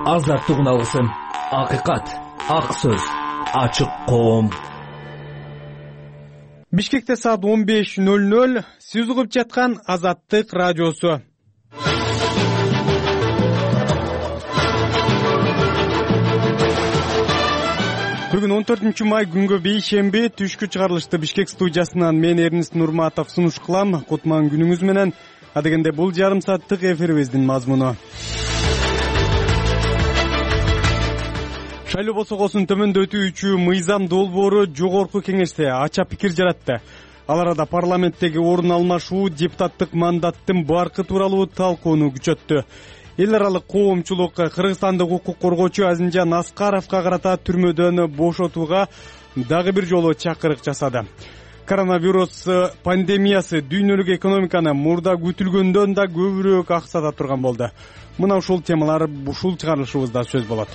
азаттык алгысым, акыйкат, ак сөз, ачык коом. Бишкекте саат 15:00. Сиз угуп жаткан Азаттык радиосу. Бүгүн 14 май күнгө бейшемби түшкү чыгарылышты Бишкек студиясынан мен Эрнис Нурматов сунуш кылам. Кутман күнүңүз менен. Адегенде бул жарым сааттык эфирибиздин мазмуну. Шайлоо босогосун төмөндөтүүчү мыйзам долбоору жогорку кеңеште ача пикир жаратты. Ал арада парламенттеги орун алмашуу депутаттык мандаттын баркы тууралуу талкууну күчөттү. Эл аралык коомчулук кыргызстандык укук коргоочу Азимжан Аскаровго карата түрмөдөн бошотууга дагы бир жолу чакырык жасады. Коронавирус пандемиясы дүйнөлүк экономиканы мурда күтүлгөндөн да көбүрөөк аксата турган болду. Мына ушул темалар ушул чыгарылышыбызда сөз болот.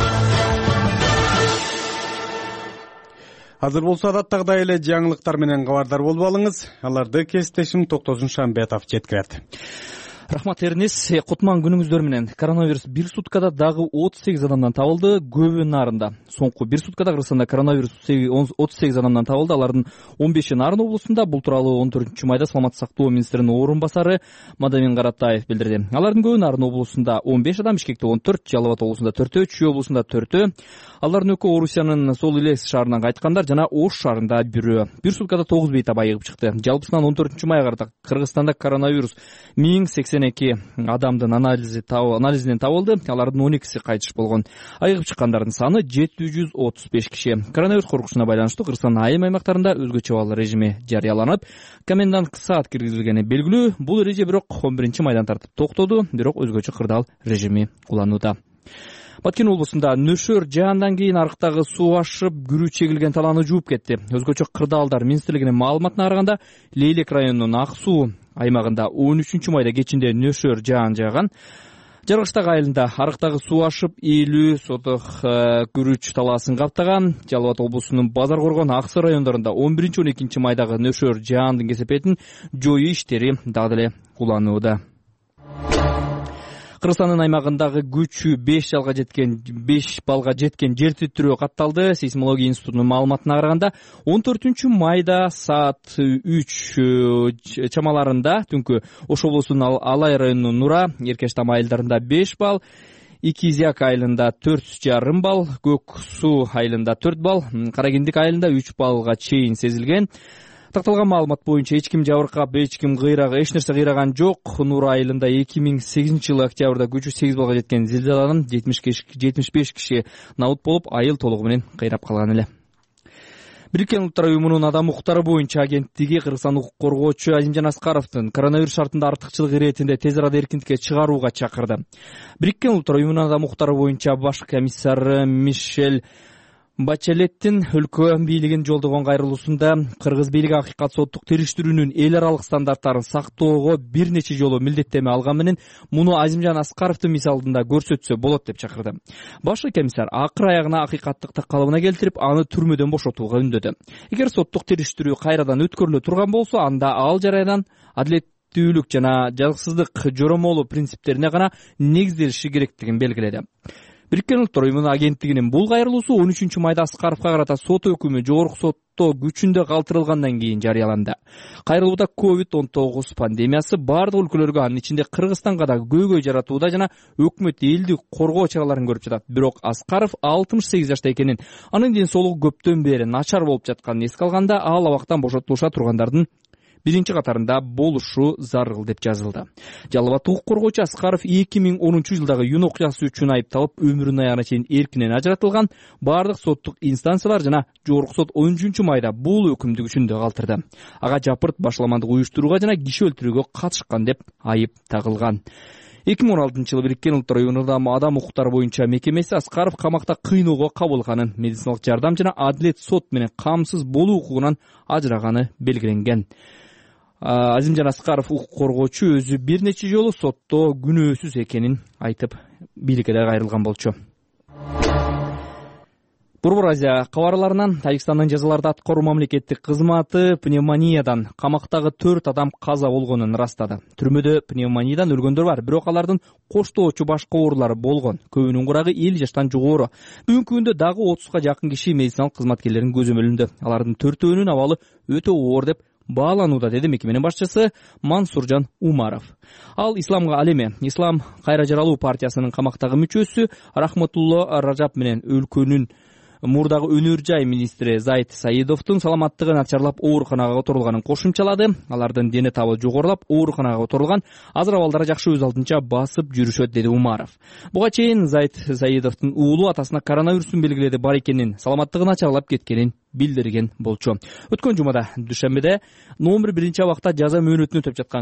Азыр болсо адаттагыдай эле жаңылыктар менен кабардар болуп алыңыз. Аларды кесиптешим Токтозун Шамбетов жеткирет. Рахмат Эрнис, кутман күнүңүздөр менен. Коронавирус бир суткада дагы 38 адамдан табылды. Көбү нарында. Соңку бир суткада Кыргызстанда коронавирус 38 адамдан табылды. Алардын 15-и Нарын облусунда. Бул тууралуу 14 майда Саламаттык сактоо министринин орун басары Мадамин Каратаев билдирди. Алардын көбү Нарын облусунда 15 адам, Бишкекте 14, Жалал Абад облусунда 4, Чүй облусунда 4. Алардын экөө Орусиянын Сол Илек шаарынан кайткандар жана Ош шаарында бирөө. Бир суткада 9 бейт айыгып чыкты. Жалпысынан 14 майга карата Кыргызстанда коронавирус 1082 адамдын анализинен табылды. Алардын 12си кайтыш болгон. Айыгып чыккандардын саны 735 киши. Коронавирус коркунучуна байланыштуу Кыргызстандын айым аймактарында өзгөчө абал режими жарыяланып, коменданттык саат киргизилгени белгилүү. Бул эреже бирок 11 майдан тартып токтоду, бирок өзгөчө кырдаал режими кулланууда. Баткен облусунда нөшөр жаандан кийин арыктагы суу ашып, күрүү чегилген талааны жууп кетти. Өзгөчө кырдаалдар министрлигинин маалыматына караганда, Лейлек районунун Ак суу аймагында 13 майда кечинде нөшөр жаан жааган. Жаргыштак айылында арыктагы суу ашып, 50 соток күрүүч талаасын каптаган. Жалал Абад облусунун Базар Коргон, Ак Суу райондорунда 11-12 майдагы нөшөр жаандын кесепетин жоюу иштери дагы деле уланууда. Кыргызстандын аймагындагы күчү 5 балга жеткен жер титирөө катталды. Сейсмология институтунун маалыматына караганда 14 майда саат 3 чамаларында түнкү Ош облусунун Алай районунун Нура, Эркештам айылдарында 5 балл, Икизяк айылында 4,5 балл, Көк Суу айылында 4 балл, Каракендик айылында 3 баллга чейин сезилген. Такталган маалымат боюнча эч ким жабыркап, эч нерсе кыйраган жок. Нура айылында 2008-жылы октябрда күчү 8 балга жеткен зилзаланын 75 киши набут болуп, айыл толугу менен кыйрап калган эле. Бириккен Улуттар уюмунун адам укуктары боюнча агенттиги Кыргызстан укук коргоочу Азимжан Аскаровдун коронавирус шартында артыкчылык иретинде тез арада эркиндикке чыгарууга чакырды. Бириккен Улуттар уюмунун адам укуктары боюнча баш комиссары Мишель Бачелеттин өлкө бийлигин жолдогон кайрылуусунда кыргыз бийлиги акыйкат соттук териштирүүнүн эл аралык стандарттарын сактоого бир нече жолу милдеттеме алган менен муну Азимжан Аскаровдун мисалында көрсөтсө болот деп чакырды. Баш комиссар акыр аягына акыйкаттыкты калыбына келтирип, аны түрмөдөн бошотууга үндөдү. Эгер соттук териштирүү кайрадан өткөрүлө турган болсо, анда ал жараяндан адилеттүүлүк жана жазыксыздык жоромолу принциптерине гана негизделиши керектигин белгиледи. Бириккен Улуттар уюмунун агенттигинин бул кайрылуусу 13 майда Аскаровго карата сот өкүмү жогорку сотто күчүндө калтырылгандан кийин жарыяланды. Кайрылууда COVID-19 пандемиясы бардык өлкөлөргө, анын ичинде Кыргызстанга да көйгөй жаратууда жана өкмөт элди коргоо чараларын көрүп жатат. Бирок Аскаров 68 жашта экенин, анын ден соолугу көптөн бери начар болуп жатканын эске алганда, ал абактан бошотулуша тургандардын биринчи катарында болушу зарыл деп жазылды. Жалал Абад укук коргоочу Аскаров 2010-жылдагы июнь окуясы үчүн айыпталып, өмүрүнүн аягына чейин эркинен ажыратылган. Бардык соттук инстанциялар жана жогорку сот 13 майда бул өкүмдү күчүндө калтырды. Ага жапырт башаламандык уюштурууга жана киши өлтүрүүгө катышкан деп айып тагылган. 2016-жылы Бириккен Улуттар уюмунун адам укуктары боюнча мекемеси Аскаров камакта кыйноого кабылганын, медициналык жардам жана адилет сот менен камсыз болуу укугунан ажыраганы белгиленген. Азимжан Аскаров укук коргоочу өзү бир нече жолу сотто күнөөсүз экенин айтып, бийликке да кайрылган болчу. Борбор Азия кабарларынан Тажикстандын жазаларды аткаруу мамлекеттик кызматы пневмониядан камактагы 4 адам каза болгонун ырастады. Түрмөдө пневмониядан өлгөндөр бар, бирок алардын коштоочу башка оорулары болгон. Көбүнүн курагы 50 жаштан жогору. Бүгүнкү күндө дагы 30га жакын киши медициналык кызматкерлердин көзөмөлүндө. Алардын 4-өөнүн абалы өтө оор деп бааланууда, деди мекеменин башчысы Мансуржан Умаров. Ал исламга алеме, Ислам кайра жаралуу партиясынын камактагы мүчөсү Рахматулло Ражап менен өлкөнүн мурдагы өнөр жай министри Заид Саидовдун саламаттыгы начарлап ооруканага которулганын кошумчалады. Алардын дени табы жогорулап, ооруканага которулган, азыр абалдары жакшы, өз алдынча басып жүрүшөт, деди Умаров. Буга чейин Заид Саидовдун уулу атасына коронавирустун белгилери бар экенин, саламаттыгы начарлап кеткенин билдирген болчу. Өткөн жумада дүйшөмбүдө номер 1 абакта жаза мөөнөтүн өтөп жаткан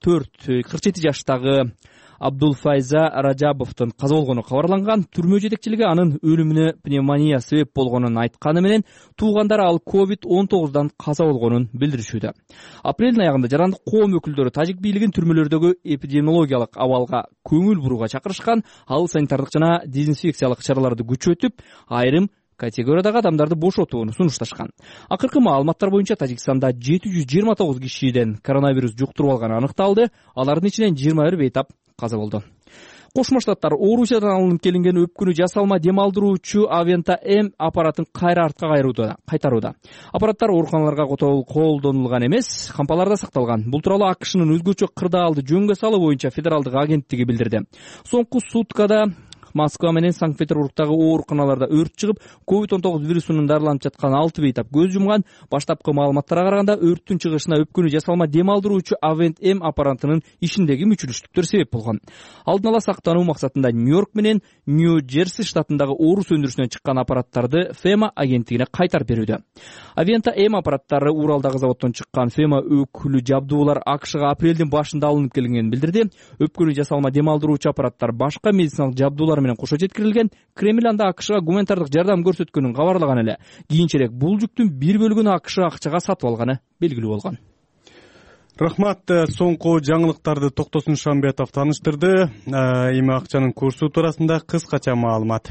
47 жаштагы Абдулфайза Ражабовдун каза болгону кабарланган. Түрмө жетекчилиги анын өлүмүнө пневмония себеп болгонун айтканы менен, туугандары ал COVID-19дан каза болгонун билдиришүүдө. Апрелдин аягында жарандык коом өкүлдөрү тажик бийлигин түрмөлөрдөгү эпидемиологиялык абалга көңүл бурууга чакырышкан. Ал санитардык жана дезинфекциялык чараларды күчөтүп, айрым категориядагы адамдарды бошотууну сунушташкан. Акыркы маалыматтар боюнча Тажикстанда 729 кишиден коронавирус жуктуруп алганы аныкталды. Алардын ичинен 21 бейтап каза болду. Кошмо Штаттар Орусиядан алынып келинген өпкүнү жасалма дем алдыруучу Авента М аппаратын кайра артка кайтарууда. Аппараттар ооруканаларга колдонулган эмес, кампаларда сакталган. Бул тууралуу АКШнын өзгөчө кырдаалды жөнгө салуу боюнча федералдык агенттиги билдирди. Соңку суткада Москва менен Санкт-Петербургдагы ооруканаларда өрт чыгып, COVID-19 вирусунун дарыланып жаткан 6 бейтап көз жумган. Баштапкы маалыматтарга караганда өрттүн чыгышына өпкүнү жасалма дем алдыруучу Avent M аппаратынын ишиндеги мүчүлүштүктөр себеп болгон. Алдын ала сактануу максатында Нью-Йорк менен Нью-Джерси штатындагы орус өндүрүшүнөн чыккан аппараттарды FEMA агенттигине кайтарып берүүдө. Avent M аппараттары Уралдагы заводдон чыккан FEMA өкүлү жабдуулар АКШга апрелдин башында алынып келингенин билдирди. Өпкүнү жасалма дем алдыруучу аппараттар башка медициналык жабдуулар менен кошо жеткирилген. Кремль анда АКШга гуманитардык жардам көрсөткөнүн кабарлаган эле. Кийинчерээк бул жүктүн бир бөлүгүн АКШ акчага сатып алганы белгилүү болгон. Рахмат. Соңку жаңылыктарды Токтосун Шамбетов таныштырды. Эми акчанын курсу туурасында кыскача маалымат.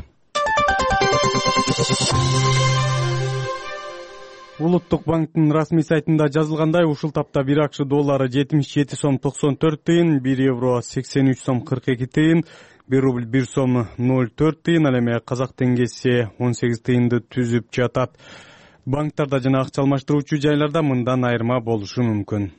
Улуттук банктын расмий сайтында жазылгандай, ушул тапта 1 акш доллары 77 сом 94 тыйын, 1 евро 83 сом 42 тыйын, 1 рубль 1 сом 04 тыйын, ал эми казак теңгеси 18 тыйынды түзүп жатат. Банктарда жана акча алмаштыруучу жайларда мындан айырма болушу мүмкүн.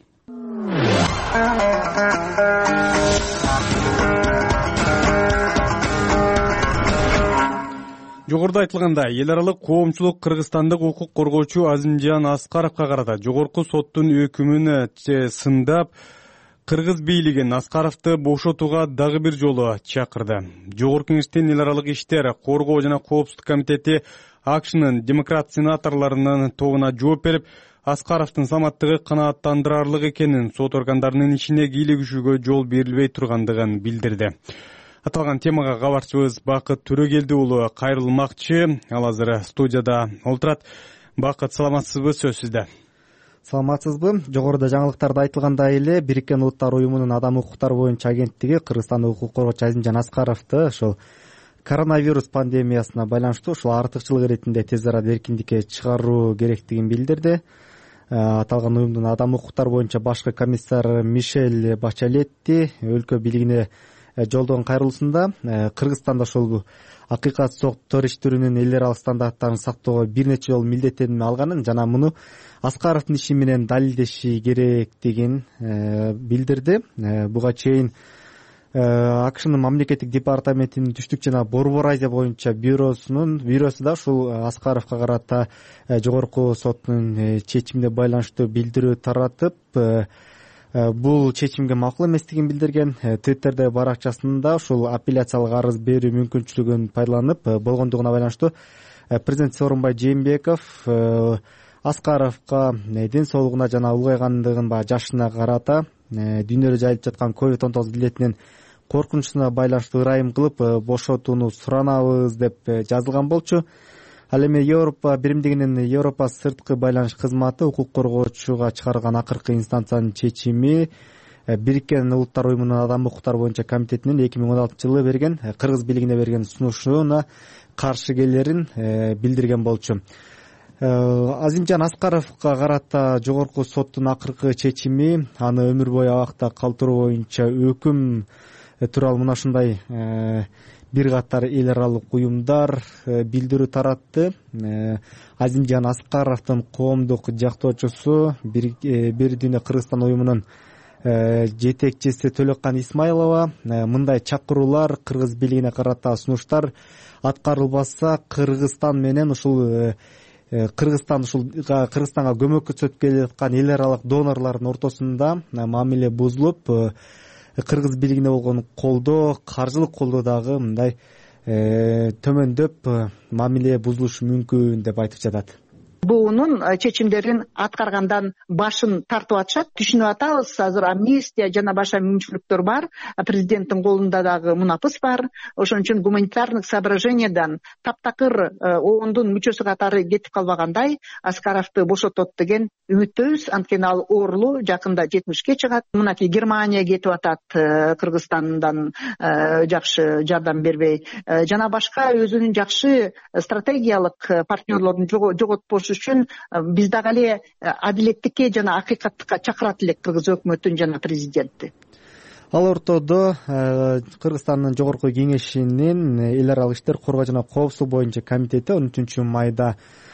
Жогоруда айтылгандай, эл аралык коомчулук кыргызстандык укук коргоочу Азимжан Аскаровго карата жогорку соттун өкүмүн сындап, кыргыз бийлигин Аскаровду бошотууга дагы бир жолу чакырды. Жогорку кеңештин эл аралык иштер, коргоо жана коопсуздук комитети АКШнын демократ сенаторлорунун тобуна жооп берип, Аскаровдун саламаттыгы канааттандырарлык экенин, сот органдарынын ишине кийлигишүүгө жол берилбей тургандыгын билдирди. Аталган темага кабарчыбыз Бакыт Төрөгелди уулу кайрылмакчы. Ал азыр студияда олтурат. Бакыт, саламатсызбы? Сөз сизде. Саламатсызбы? Жогоруда жаңылыктарда айтылгандай эле, Бириккен Улуттар уюмунун адам укуктары боюнча агенттиги Кыргызстандык укук коргоочу Азимжан Аскаровду ошол коронавирус пандемиясына байланыштуу ушул артыкчылык иретинде тез арада эркиндикке чыгаруу керектигин билдирди. Аталган уюмдун адам укуктары боюнча башкы комиссар Мишель Бачалетти өлкө бийлигине жолдогон кайрылуусунда Кыргызстанда ошол акыйкат сот иштирүүнүн эл аралык стандарттарын сактоого бир нече жолу милдеттенме алганын жана муну Аскаровдун иши менен далилдеши керектигин билдирди. Буга чейин АКШнын мамлекеттик департаментинин түштүк жана Борбор Азия боюнча бюросу да ушул Аскаровго карата жогорку соттун чечимине байланыштуу билдирүү таратып, бул чечимге макул эместигин билдирген. Твиттерде баракчасында ушул апелляциялык арыз берүү мүмкүнчүлүгүн пайдаланып болгондугуна байланыштуу президент Сооронбай Жээнбеков Аскаровго ден соолугуна жана улгайгандыгын жашына карата дүйнөдө жайылып жаткан COVID-19 илетинин коркунучуна байланыштуу ырайым кылып бошотууну суранабыз деп жазылган болчу. Ал эми Европа биримдигинин Европа сырткы байланыш кызматы укук коргоочуга чыгарган акыркы инстанциянын чечими Бириккен Улуттар уюмунун адам укуктары боюнча комитетинин 2016-жылы берген кыргыз бийлигине берген сунушуна каршы келерин билдирген болчу. Азимжан Аскаровго карата жогорку соттун акыркы чечими аны өмүр бою абакта калтыруу боюнча өкүм тууралуу мына ушундай бир катар эл аралык уюмдар билдирүү таратты. Азимжан Аскаровдун коомдук жактоочусу Бир Дүйнө Кыргызстан уюмунун жетекчиси Төлөккан Исмайлова мындай чакыруулар кыргыз бийлигине карата сунуштар аткарылбаса Кыргызстанга көмөк көрсөтүп келе жаткан эл аралык донорлордун ортосунда мамиле бузулуп, кыргыз бийлигине болгон колдоо, каржылык колдоо дагы мындай төмөндөп мамиле бузулушу мүмкүн деп айтып жатат. Буунун чечимдерин аткаргандан башын тартып атышат. Түшүнүп атабыз, азыр амнистия жана башка мүмкүнчүлүктөр бар. Президенттин колунда дагы мунапыс бар. Ошон үчүн гуманитарный соображениядан таптакыр оондун мүчөсү катары кетип калбагандай Аскаровду бошотот деген үмүттөбүз. Анткени ал оорлуу, жакында 70-ке чыгат. Мынакей Германия кетип атат, Кыргызстандан жакшы жардам бербей. Жана башка өзүнүн жакшы стратегиялык партнерлорун жоготпош үчүн биз дагы эле адилеттикке жана акыйкаттыкка чакырат элек кыргыз өкмөтүн жана президентти. Ал ортодо Кыргызстандын жогорку кеңешинин эл аралык иштер, коргоо жана коопсуздук боюнча комитети 13 майда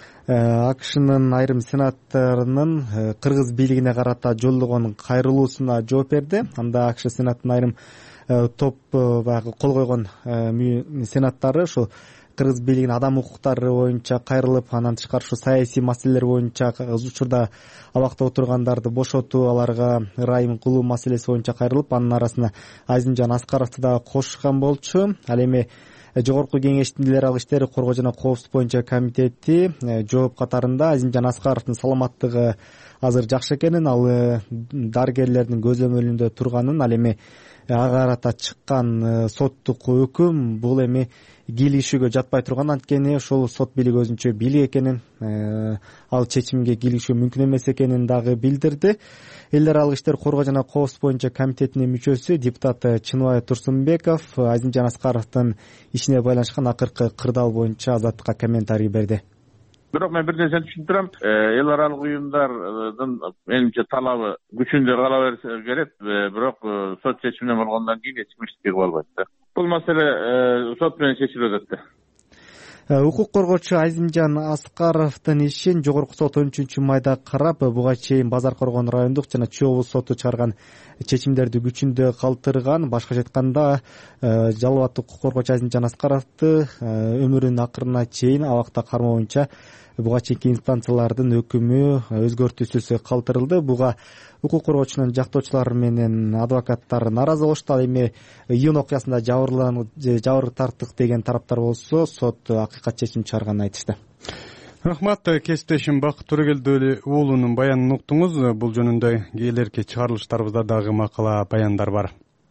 АКШнын айрым сенаторунун кыргыз бийлигине карата жолдогон кайрылуусуна жооп берди. Анда АКШ сенаттын айрым топ баягы кол койгон сенаттары ушул кыргыз бийлигинин адам укуктары боюнча кайрылып, андан тышкары ушу саясий маселелер боюнча учурда абакта отургандарды бошотуу, аларга ырайым кылуу маселеси боюнча кайрылып, анын арасына Азимжан Аскаровду дагы кошушкан болчу. Ал эми жогорку кеңештин эл аралык иштер, коргоо жана коопсуздук боюнча комитети жооп катарында Азимжан Аскаровдун саламаттыгы азыр жакшы экенин, ал дарыгерлердин көзөмөлүндө турганын, ал эми ага карата чыккан соттук өкүм бул эми кийлигишүүгө жатпай турган, анткени ошол сот бийлиги өзүнчө бийлик экенин, ал чечимге кийлигишүү мүмкүн эмес экенин дагы билдирди. Эл аралык иштер, коргоо жана коопсуздук боюнча комитетинин мүчөсү депутат Чыныбай Турсунбеков Азимжан Аскаровдун ишине байланышкан акыркы кырдаал боюнча Азаттыкка комментарий берди. Бирок мен бир нерсени түшүндүрөм. Эл аралык уюмдардын менимче талабы күчүндө кала берсе керек, бирок сот чечиминен болгондон кийин эч ким эчтеке кыла албайт да. Бул маселе сот менен чечилип атат да. Укук коргоочу Азимжан Аскаровдун ишин жогорку сот 13 майда карап, буга чейин Базар Коргон райондук жана Чүй облус соту чыгарган чечимдерди күчүндө калтырган. Башкача айтканда, жалбат укук коргоочу Азимжан Аскаровду өмүрүнүн акырына чейин абакта кармоо боюнча буга чейинки инстанциялардын өкүмү өзгөртүүсүз калтырылды. Буга укук коргоочунун жактоочулары менен адвокаттар нааразы болушту. Ал эми июнь окуясында жабыр тарттык деген тараптар болсо, сот акыйкат чечим чыгарганын айтышты. Рахмат, кесиптешим Бакыт Төрөгелди уулунун баянын уктуңуз. Бул жөнүндө кийинки чыгарылыштарыбызда дагы макала баяндар бар.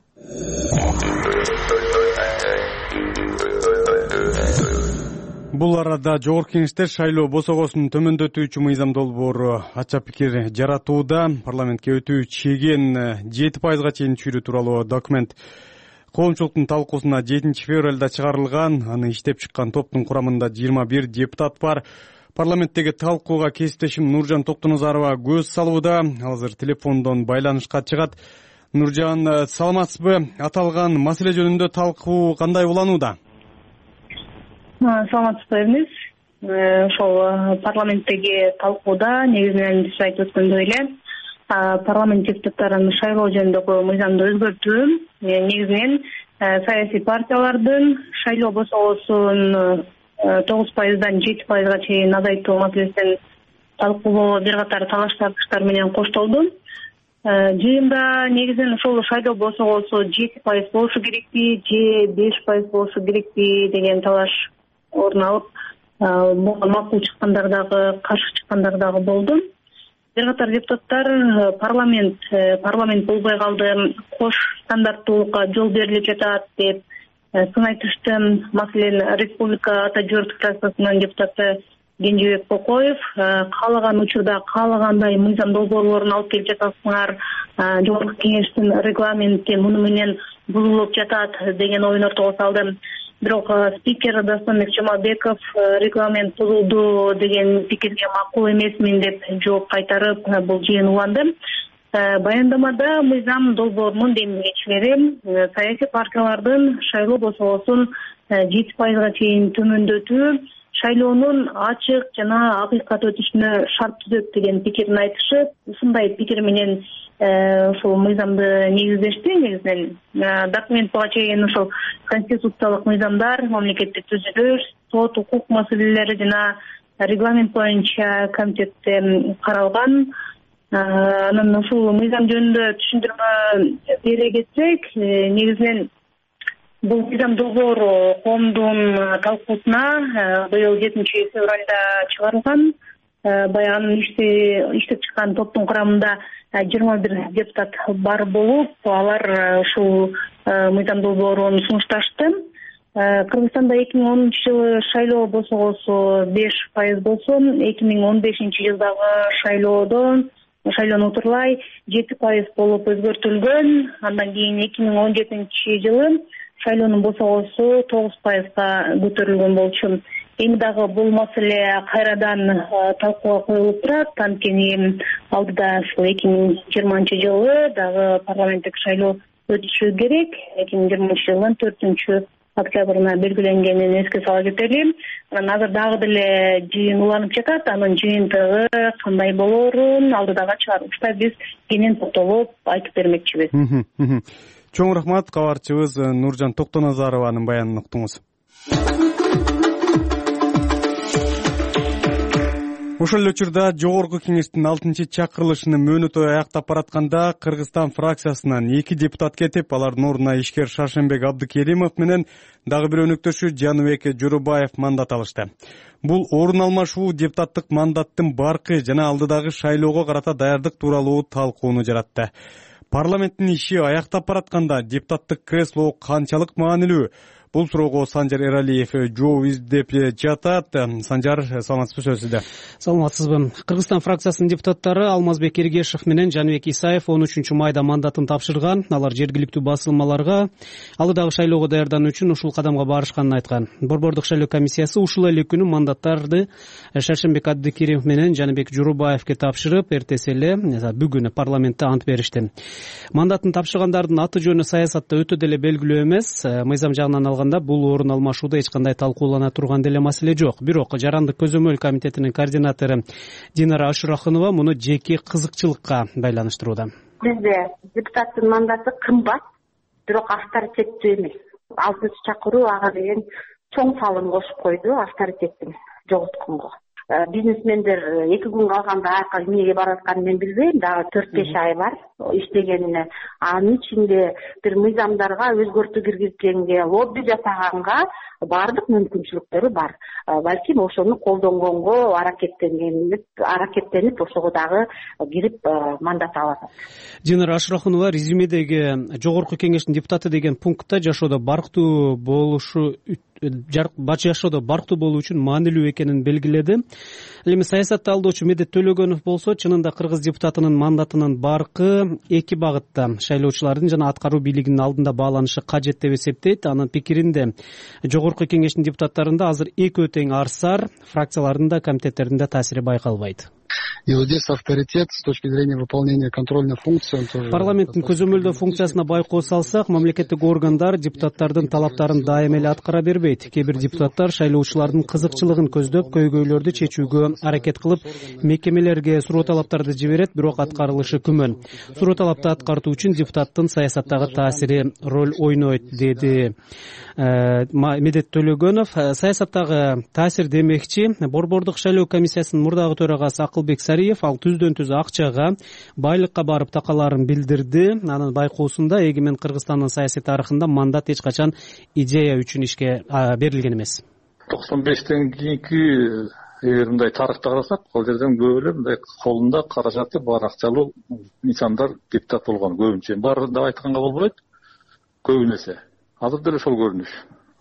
Бул арада жогорку кеңештер шайлоо босогосун төмөндөтүүчү мыйзам долбоору ача пикир жаратууда. Парламентке өтүү чеген 7%га чейин түшүрүү тууралуу документ коомчулуктун талкуусуна 7 февралда чыгарылган. Аны иштеп чыккан топтун курамында 21 депутат бар. Парламенттеги талкууга кесиптешим Нуржан Токтоназарова көз салууда. Азыр телефондон байланышка чыгат. Нуржан, саламатсызбы? Аталган маселе жөнүндө талкуу кандай уланууда? Саламатсызбы эмес. Ошол парламенттеги талкууда негизинен сиз айтып өткөндөй эле парламент депутаттарын шайлоо жөнүндөгү мыйзамды өзгөртүү негизинен саясий партиялардын шайлоо босогосун 9%дан 7%га чейин азайтуу маселесин талкуулоо бир катар талаш тартыштар менен коштолду. Жыйында негизинен ошол шайлоо босогосу 7% болушу керекпи же 5% болушу керекпи деген талаш орун алып, макул чыккандар дагы, каршы чыккандар дагы болду. Бир катар депутаттар парламент болбой калды, кош стандарттуулукка жол берилип жатат деп сын айтышты. Маселен, Республика Ата Журт фракциясынын депутаты Кенжебек Бокоев. Каалаган учурда каалагандай мыйзам долбоорлорун алып келип жатасыңар. Жогорку Кеңештин регламенти муну менен бузулуп жатат деген оюн ортого салды. Бирок спикер Дастанбек Жамалбеков регламент бузулду деген пикирге макул эмесмин деп жооп кайтарып, бул жыйын уланды. Баяндамада мыйзам долбоорунун демилгечилери саясий партиялардын шайлоо босогосун 7%га чейин төмөндөтүү, шайлоонун ачык жана акыйкат өтүшүнө шарт түзөт деген пикирин айтышып, ушундай пикир менен ушул мыйзамды негиздешти. Негизинен документ буга чейин ушул конституциялык мыйзамдар, мамлекеттик түзүлүш, сот, укук маселелери жана регламент боюнча комитетте каралган. Анан ушул мыйзам жөнүндө түшүндүрмө бере кетсек, негизинен бул мыйзам долбоору коомдун талкуусуна быйыл 7-февралда чыгарылган. Баягы иштеп чыккан топтун курамында 21 депутат бар болуп, алар ушул мыйзам долбоорун сунушташты. Кыргызстанда 2010 жылы шайлоо босогосу 5% болсо, 2015 жылдагы шайлоону утурлай 7% болуп өзгөртүлгөн. Андан кийин 2017 жылы шайлоонун босогосу 9%га көтөрүлгөн болчу. Эми дагы бул маселе кайрадан талкууга коюлуп турат. Анткени алдыда ушул 2020 жылы дагы парламенттик шайлоо өтүшү керек. 2020 жылдын 4 октябрына белгиленгенин эске сала кетели. Анан азыр дагы деле жыйын уланып жатат. Анын жыйынтыгы кандай болоорун алдыдагы чыгарылышта биз кенен токтолуп айтып бермекчибиз. Чоң рахмат, кабарчыбыз Нуржан Токтоназарованын баянын уктуңуз. Ошол эле учурда Жогорку Кеңештин 6-чакырылышынын мөөнөтү аяктап баратканда Кыргызстан фракциясынан 2 депутат кетип, алардын ордуна ишкер Шаршенбек Абдыкеримов менен дагы бир өнөктөшү Жаныбек Жорубаев мандат алышты. Бул орун алмашуу депутаттык мандаттын баркы жана алдыдагы шайлоого карата даярдык тууралуу талкууну жаратты. Парламенттин иши аяктап баратканда депутаттык кресло канчалык маанилүү? Бул суроого Санжар Эралиев жооп издеп жатат. Санжар, саламатсызбы, сөз сизде. Саламатсызбы. Кыргызстан фракциясынын депутаттары Алмазбек Эргешев менен Жаныбек Исаев 13 майда мандатын тапшырган. Алар жергиликтүү басылмаларга алдыдагы шайлоого даярдануу үчүн ушул кадамга барышканын айткан. Борбордук шайлоо комиссиясы ушул эле күнү мандаттарды Шаршенбек Абдыкеримов менен Жаныбек Жорубаевге тапшырып, эртеси эле бүгүн парламентте ант беришти. Мандатын тапшыргандардын аты жөнү саясатта өтө деле белгилүү эмес. Мыйзам жагынан алганда бул орун алмашууда эч кандай талкуулана турган деле маселе жок. Бирок Жарандык көзөмөл комитетинин координатору Динара Ашурахунова муну жеке кызыкчылыкка байланыштырууда. Бизде депутаттын мандаты кымбат, бирок авторитеттүү эмес. 6-чакыруу ага деген чоң салым кошуп койду авторитеттин жоготконго. Бизнесмендер 2 күн калганда аяка эмнеге баратканын мен билбейм, дагы 4-5 ай бар иштегенине. Анын ичинде бир мыйзамдарга өзгөртүү киргизгенге, лобби жасаганга баардык мүмкүнчүлүктөрү бар. Балким ошону колдонгонго аракеттенип ошого дагы кирип мандат алат. Динара Ашурахунова резюмедеги Жогорку Кеңештин депутаты деген пунктта жашоодо барктуу болуу үчүн маанилүү экенин белгиледи. Эми саясатты алдоочу Медет Төлөгөнов болсо, чынында кыргыз депутатынын мандатынын баркы 2 багытта шайлоочулардын жана аткаруу бийлигинин алдында бааланышы кажет деп эсептейт. Анын пикиринде Жогорку Кеңештин депутаттарында азыр экөө тең арсар, фракциялардын да комитеттердин да таасири байкалбайт. И вот здесь авторитет с точки зрения выполнения контрольной функции он тоже. Парламенттин көзөмөлдөө функциясына байкоо салсак, мамлекеттик органдар депутаттардын талаптарын дайым эле аткара бербейт. Кээ бир депутаттар шайлоочулардын кызыкчылыгын көздөп, көйгөйлөрдү чечүүгө аракет кылып, мекемелерге суроо талаптарды жиберет, бирок аткарылышы күмөн. Суроо талапты аткартуу үчүн депутаттын саясаттагы таасири роль ойнойт, деди Медет Төлөгөнов. Саясаттагы таасир демекчи, Борбордук шайлоо комиссиясынын мурдагы төрагасы Акылбек Сариев ал түздөн түз акчага, байлыкка барып такаларын билдирди. Анын байкоосунда эгемен Кыргызстандын саясий тарыхында мандат эч качан идея үчүн ишке берилген эмес. 95-тен кийинки эгер мындай тарыхты карасак, ал жерден көп эле мындай колунда каражаты бар акчалуу инсандар депутат болгон көбүнчө. Баарын да айтканга болбойт, көбүнесе. Азыр деле ошол көрүнүш.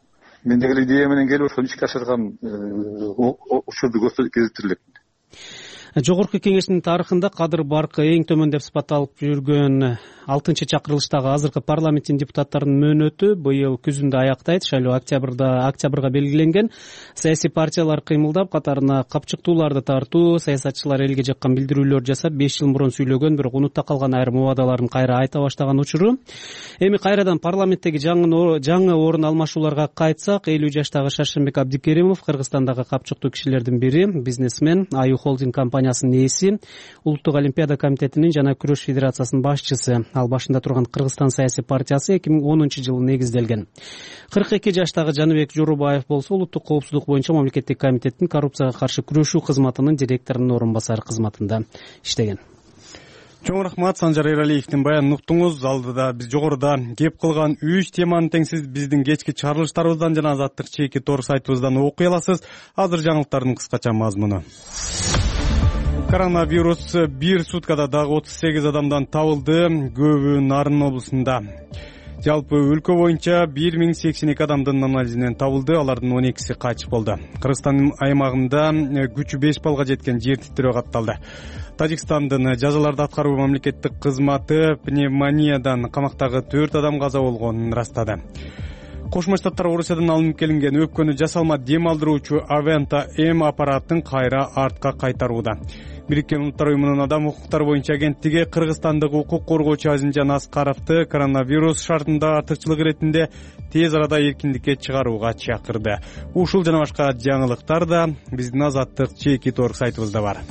мен деген идея менен келип ошону ишке ашырган учурду кезиктирилет. Жогорку кеңештин тарыхында Кадыр Баркы эң төмөн деп сыпатталып жүргөн 6-чакырылыштагы азыркы парламенттин депутаттарынын мөөнөтү быйыл күзүндө аяктайт. Шайлоо октябрга белгиленген. Саясий партиялар кыймылдап, катарына капчыктууларды тартуу, саясатчылар элге жаккан билдирүүлөр жасап, 5 жыл мурун сүйлөгөн, бирок унутта калган айрым убадаларын кайра айта баштаган учуру. Эми кайрадан парламенттеги жаңы орун алмашууларга кайтсак, 50 жаштагы Шаршембек Абдикеримов Кыргызстандагы капчыктуу кишилердин бири, бизнесмен, Аю холдинг компаниясынын ээси, Улуттук олимпиада комитетинин жана күрөш федерациясынын башчысы. Ал башында турган Кыргызстан саясий партиясы 2010-жылы негизделген. 42 жаштагы Жаныбек Жорубаев болсо улуттук коопсуздук боюнча мамлекеттик комитеттин коррупцияга каршы күрөшүү кызматынын директорунун орун басары кызматында иштеген. Чоң рахмат, Санжар Эралиевдин баянын уктуңуз. Алдыда биз жогоруда кеп кылган 3 теманы тең сиз биздин кечки чыгарылыштарыбыздан жана Азаттык чеки тор сайтыбыздан окуй аласыз. Азыр жаңылыктардын кыскача мазмуну. Коронавирус бир суткада дагы 38 адамдан табылды, көбү Нарын облусунда. Жалпы өлкө боюнча 1082 адамдын анализинен табылды, алардын 12си кайтыш болду. Кыргызстандын аймагында күчү 5 балга жеткен жер титирөө катталды. Тажикстандын жазаларды аткаруу мамлекеттик кызматы пневмониядан камактагы 4 адам каза болгонун ырастады. Кошмо Штаттар Орусиядан алынып келинген өпкөнү жасалма дем алдыруучу Aventa M аппаратын кайра артка кайтарууда. Бириккен Улуттар уюмунун адам укуктары боюнча агенттиги кыргызстандык укук коргоочу Азимжан Аскаровду коронавирус шартында артыкчылык иретинде тез арада эркиндикке чыгарууга чакырды. Ушул жана башка жаңылыктар да биздин Азаттык чеки торг сайтыбызда бар.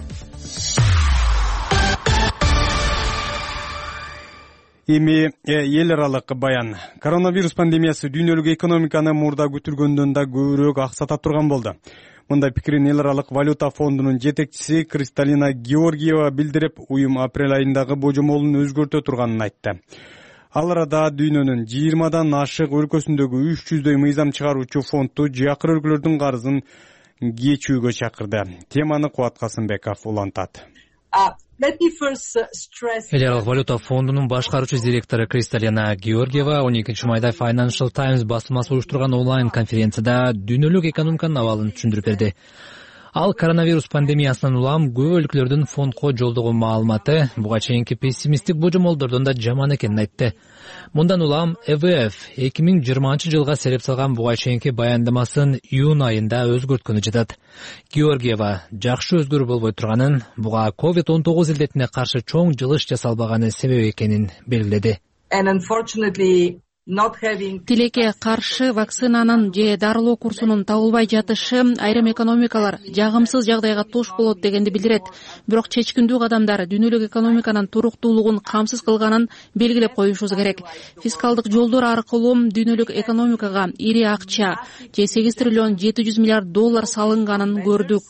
Эми эл аралык баян. Коронавирус пандемиясы дүйнөлүк экономиканы мурда күтүлгөндөн да көбүрөөк аксата турган болду. Мындай пикирин эл аралык валюта фондунун жетекчиси Кристалина Георгиева билдирип, уюм апрель айындагы божомолун өзгөртө турганын айтты. Ал арада дүйнөнүн 20дан ашык өлкөсүндөгү 300дөй мыйзам чыгаруучу фондду жакыр өлкөлөрдүн карызын кечүүгө чакырды. Теманы Кубат Касымбеков улантат. Эл аралык валюта фондунун башкаруучу директору Кристалина Георгиева 12 майда Financial Times басылмасы уюштурган онлайн конференцияда дүйнөлүк экономиканын абалын түшүндүрүп берди. Ал коронавирус пандемиясынан улам көп өлкөлөрдүн фондко жолдогон маалыматы буга чейинки пессимисттик божомолдордон да жаман экенин айтты. Мындан улам ЭВФ 2020-жылга сереп салган буга чейинки баяндамасын июнь айында өзгөрткөнү жатат. Георгиева жакшы өзгөрүү болбой турганын, буга COVID-19 илдетине каршы чоң жылыш жасалбаганы себеп экенин белгиледи. Тилекке каршы вакцинанын же дарылоо курсунун табылбай жатышы айрым экономикалар жагымсыз жагдайга туш болот дегенди билдирет. Бирок чечкиндүү кадамдар дүйнөлүк экономиканын туруктуулугун камсыз кылганын белгилеп коюшубуз керек. Фискалдык жолдор аркылуу дүйнөлүк экономикага ири акча же 8 триллион 700 миллиард доллар салынганын көрдүк.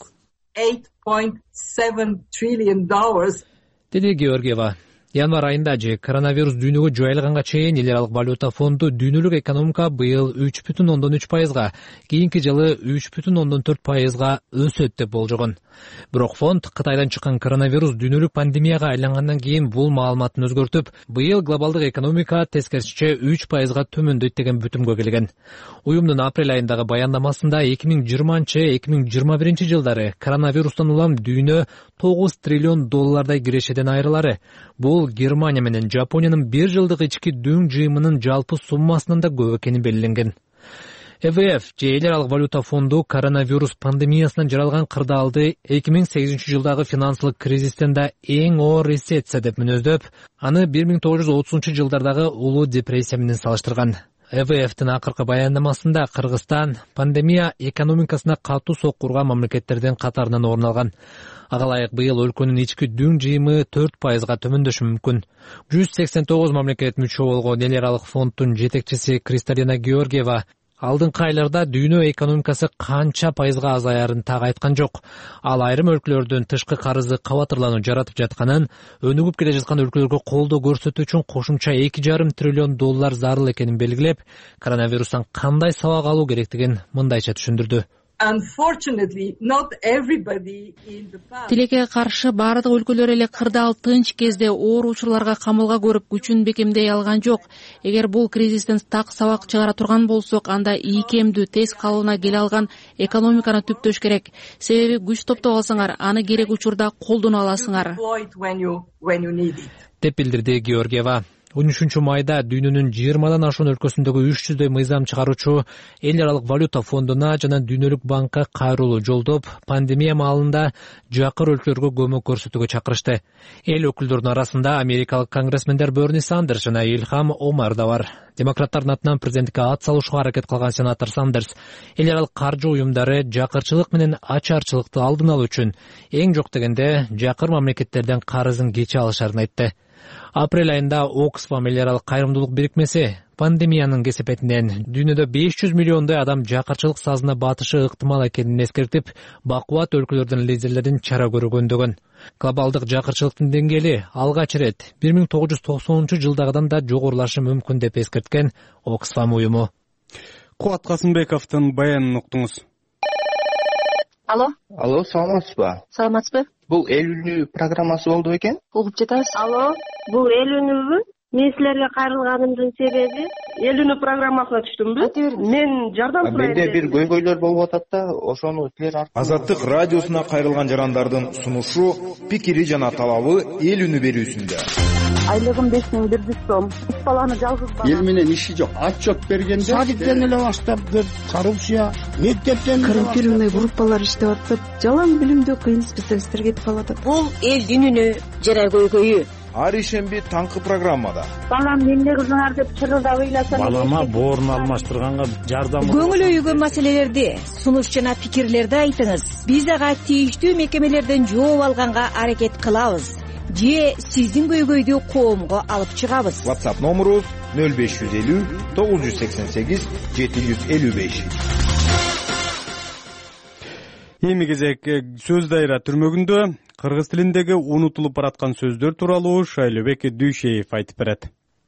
$8.7 trillion. Деди Георгиева. Январь айында же коронавирус дүйнөгө жайылганга чейин эл аралык валюта фонду дүйнөлүк экономика быйыл 3,3%, кийинки жылы 3,4% өсөт деп болжогон. Бирок фонд Кытайдан чыккан коронавирус дүйнөлүк пандемияга айлангандан кийин бул маалыматын өзгөртүп, быйыл глобалдык экономика тескерисинче 3%га төмөндөйт деген бүтүмгө келген. Уюмдун апрель айындагы баяндамасында 2020-2021 жылдары коронавирустан улам дүйнө 9 триллион доллардай кирешеден айрылары. Бул Германия менен Жапониянын бир жылдык ички дүң жыйымынын жалпы суммасынан да көп экени белгиленген. ЭВФ же эл аралык валюта фонду коронавирус пандемиясынан жаралган кырдаалды 2008 жылдагы финансылык кризистен да эң оор рецессия деп мүнөздөп, аны 1930 жылдардагы улуу депрессия менен салыштырган. ЭВФтин акыркы баяндамасында Кыргызстан пандемия экономикасына катуу соккурган мамлекеттердин катарынан орун алган. Ага ылайык быйыл өлкөнүн ички дүң жыйымы 4%га төмөндөшү мүмкүн. 189 мамлекет мүчө болгон эл аралык фонддун жетекчиси Кристалина Георгиева алдыңкы айларда дүйнө экономикасы канча пайызга азаярын так айткан жок. Ал айрым өлкөлөрдүн тышкы карызы кабатырлануу жаратып жатканын, өнүгүп келе жаткан өлкөлөргө колдоо көрсөтүү үчүн кошумча 2,5 триллион доллар зарыл экенин белгилеп, коронавирустан кандай сабак алуу керектигин мындайча түшүндүрдү. Тилекке каршы баардык өлкөлөр эле кырдаал тынч кезде оор учурларга камылга көрүп күчүн бекемдей алган жок. Эгер бул кризистен так сабак чыгара турган болсок, анда ийкемдүү тез калыбына келе алган экономиканы түптөш керек. Себеби күч топтоп алсаңар, аны керек учурда колдоно аласыңар, деп билдирди Георгиева. 13 майда дүйнөнүн 20дан ашуун өлкөсүндөгү 300дөй мыйзам чыгаруучу эл аралык валюта фондуна жана Дүйнөлүк банкка кайрылуу жолдоп, пандемия маалында жакыр өлкөлөргө көмөк көрсөтүүгө чакырышты. Эл өкүлдөрүнүн арасында америкалык конгрессмендер Берни Сандерс жана Илхам Омар да бар. Демократтардын атынан президенттикке ат салышууга аракет кылган сенатор Сандерс эл аралык каржы уюмдары жакырчылык менен ачарчылыкты алдын алуу үчүн эң жок дегенде жакыр мамлекеттерден карызын кече алышарын айтты. Апрель айында Оксфам эл аралык кайрымдуулук бирикмеси пандемиянын кесепетинен дүйнөдө 500 миллиондой адам жакырчылык сазына батышы ыктымал экенин эскертип, бакубат өлкөлөрдүн лидерлерин чара көргөндөгөн. Глобалдык жакырчылыктын деңгээли алгач ирет 1990-жылдагыдан да жогорулашы мүмкүн деп эскерткен Оксфам уюму. Кубат Касымбековдун баянын уктуңуз. Алло, саламатсызбы? Саламатсызбы? Бул эл үнү программасы болду экен? Угуп жатабыз. Алло, бул эл үнүбү? Мен силерге кайрылганымдын себеби эл үнү программасына түштүмбү? Мен жардам сурайм. Менде бир көйгөйлөр болуп атат да, ошону силер Азаттык радиосуна кайрылган жарандардын сунушу, пикири жана талабы эл үнү берүүсүндө. Айлыгым 5100 сом. 3 баланы жалгыз бала. Эл менен иши жок. Отчет бергенде садиктен эле баштап коррупция, мектептен коррумпированный группалар иштеп атып, жалаң билимдүү кыйын специалисттер кетип калат. Бул элдин үнү жана көйгөйү. Ар ишемби таңкы программада. Балам эмне кылдыңар деп чырылдап ыйласам. Балама боорун алмаштырганга жардам. Көңүл өйгөн маселелерди, сунуш жана пикирлерди айтыңыз. Биз ага тийиштүү мекемелерден жооп алганга аракет кылабыз. Же сиздин көйгөйдү коомго алып чыгабыз. WhatsApp номерубуз 0550 988 755. Эми кезек сөз дайра түрмөгүндө кыргыз тилиндеги унутулуп бараткан сөздөр тууралуу Шайлообек Дүйшеев айтып берет.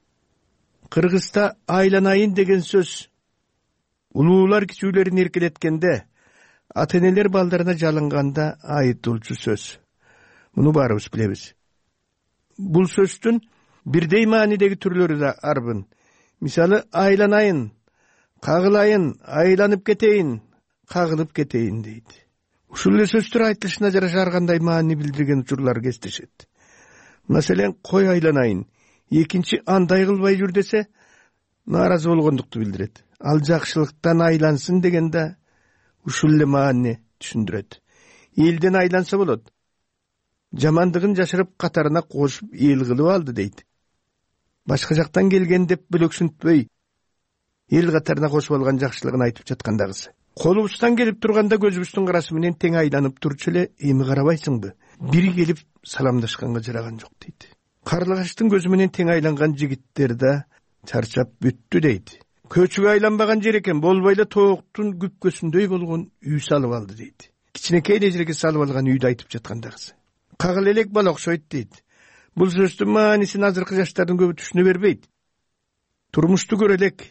Кыргызда айланайын деген сөз улуулар кичүүлөрүн эркелеткенде, ата-энелер балдарына жалынганда айтылчу сөз. Муну баарыбыз билебиз. Бул сөздүн бирдей маанидеги түрлөрү да арбын. Мисалы айланайын, кагылайын, айланып кетейин, кагылып кетейин дейт. Ушул эле сөздөр айтылышына жараша ар кандай маани билдирген учурлар кездешет. Маселен, кой айланайын, экинчи андай кылбай жүр десе, нааразы болгондукту билдирет. Ал жакшылыктан айлансын дегенде ушул эле маани түшүндүрөт. Элден айланса болот. Жамандыгын жашырып катарына кошуп эл кылып алды дейт. Башка жактан келген деп бөлөксүнтпөй, эл катарына кошуп алган жакшылыгын айтып жаткандагысы. Колубуздан келип турганда көзүбүздүн карасы менен тең айланып турчу эле, эми карабайсыңбы? Бири келип саламдашканга жараган жок дейт. Карлыгачтын көзү менен тең айланган жигиттер да чарчап бүттү дейт. Көчүгө айланбаган жер экен, болбой эле тооктун күпкөсүндөй болгон үй салып алды дейт. Кичинекей эле жерге салып алган үйдү айтып жаткандагысы. Кагыл элек бала окшойт дейт. Бул сөздүн маанисин азыркы жаштардын көбү түшүнө бербейт. Турмушту көрө элек,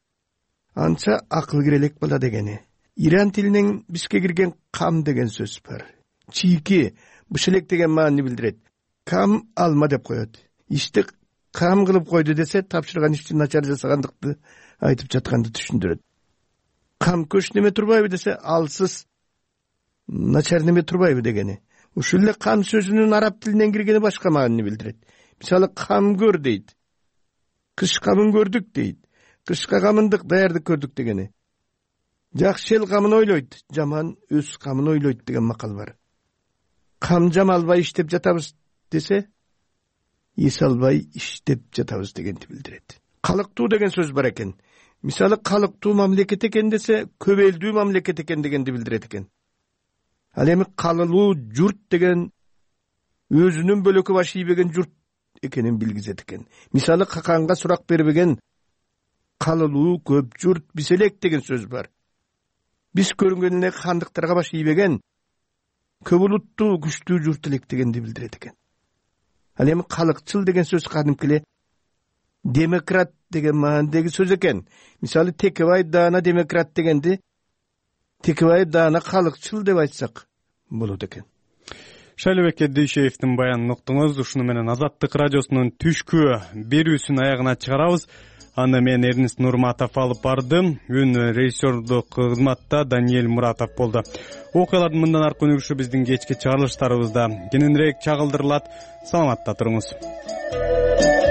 анча акыл кире элек бала дегени. Иран тилинен бизге кирген кам деген сөз бар. Чийки, бышелек деген маани билдирет. Кам алма деп коет. Ишти кам кылып койду десе, тапшырган ишти начар жасагандыкты айтып жатканды түшүндүрөт. Кам көч неме турбайбы десе, алсыз начар неме турбайбы дегени. Ушул эле кам сөзүнүн араб тилинен киргени башка маани билдирет. Мисалы, кам көр дейт. Кыш камын көрдүк дейт. Кышка камындык даярдык көрдүк дегени. Жакшы эл камын ойлойт, жаман өз камын ойлойт деген макал бар. Кам жам албай иштеп жатабыз десе, эс албай иштеп жатабыз дегенди билдирет. Калыктуу деген сөз бар экен. Мисалы, калыктуу мамлекет экен десе, көп элдүү мамлекет экен дегенди билдирет экен. Ал эми калылуу журт деген өзүнүн бөлөкү баш ийбеген журт экенин билгизет экен. Мисалы, каканга сурак бербеген калылуу көп журт биселек деген сөз бар. Биз көрүнгөн эле хандыктарга баш ийбеген көп улуттуу күчтүү журт элек дегенди билдирет экен. Ал эми калыкчыл деген сөз кадимки эле демократ деген маанидеги сөз экен. Мисалы, Текебай даана демократ дегенди Текебаев даана халыкчыл деп айтсак болот экен. Шайлыбек Дүйшеевдин баянын уктуңуз. Ушуну менен Азаттык радиосунун түшкү берүүсүн аягына чыгарабыз. Аны мен Эрнест Нурматов алып бардым. Үн режиссердук кызматта Даниэль Муратов болду. Окуялардын мындан аркы өнүгүшү биздин кечки чыгарылыштарыбызда кененирээк чагылдырылат. Саламатта туруңуз.